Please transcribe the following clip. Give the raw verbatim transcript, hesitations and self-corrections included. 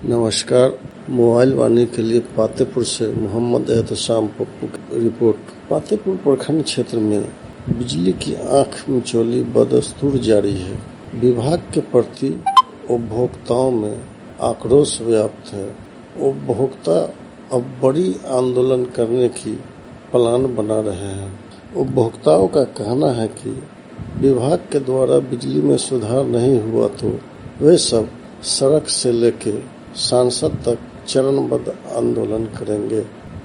नमस्कार। मोबाइल वाणी के लिए पातेपुर से मोहम्मद एहतशाम पप्पू की रिपोर्ट। पातेपुर प्रखंड क्षेत्र में बिजली की आंख मिचौली बदस्तूर जारी है। विभाग के प्रति उपभोक्ताओं में आक्रोश व्याप्त है। उपभोक्ता अब बड़ी आंदोलन करने की प्लान बना रहे हैं। उपभोक्ताओं का कहना है कि विभाग के द्वारा बिजली में सुधार नहीं हुआ तो वे सब सड़क से लेकर सांसद तक चरणबद्ध आंदोलन करेंगे।